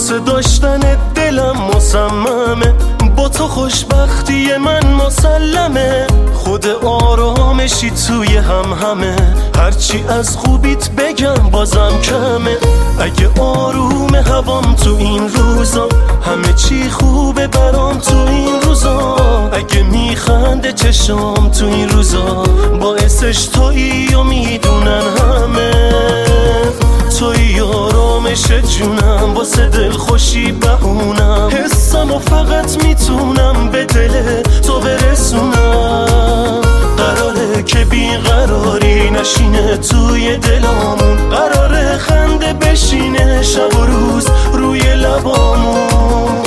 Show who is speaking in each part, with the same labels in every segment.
Speaker 1: واسه داشتن دلم مصممه، با تو خوشبختی من مسلمه. خود آرامشی توی همه، هرچی از خوبیت بگم بازم کمه. اگه آروم هوام تو این روزا، همه چی خوبه برام تو این روزا. اگه میخنده چشام تو این روزا، باعثش تویی و میدونن همه. تویی آرامش جونم، واسه دل خوشی بهونم. حسم و فقط میتونم به دل تو برسونم. قراره که بیقراری نشینه توی دلامون، قراره خنده بشینه شب و روز روی لبامون.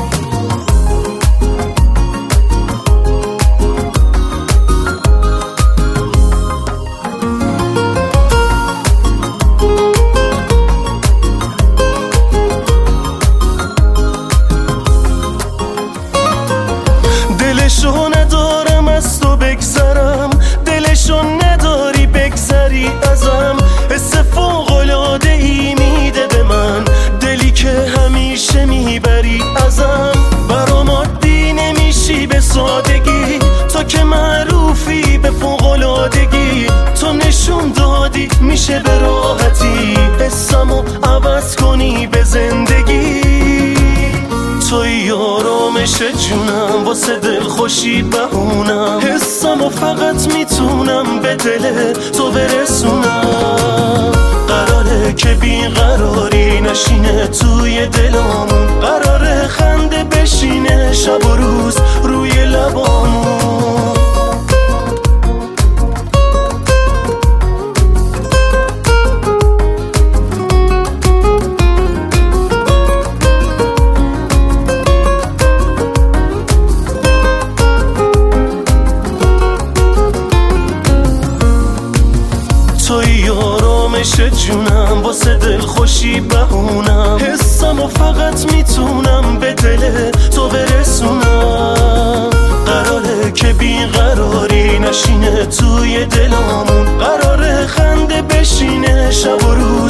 Speaker 1: دلشو ندارم از تو بگذرم، دلشو نداری بگذری ازم. حس فوق‌العاده ای میده به من، دلی که همیشه میبری ازم. برام عادی نمیشی به سادگی، تو که معروفی به فوق‌العادگی. تو نشون دادی میشه به راحتی حسمو عوض کنی به زندگی. توی آرامش جونم، واسه دل خوشی بهونم. حسم و فقط میتونم به دل تو برسونم. قراره که بیقراری نشینه توی دلامون، قراره خنده بشینه شب و روز روی لبامون. توی آرامش جونم، واسه دل خوشی بهونم. حسم و فقط میتونم به دل تو برسونم. قراره که بیقراری نشینه توی دلامون، قراره خنده بشینه شب و روز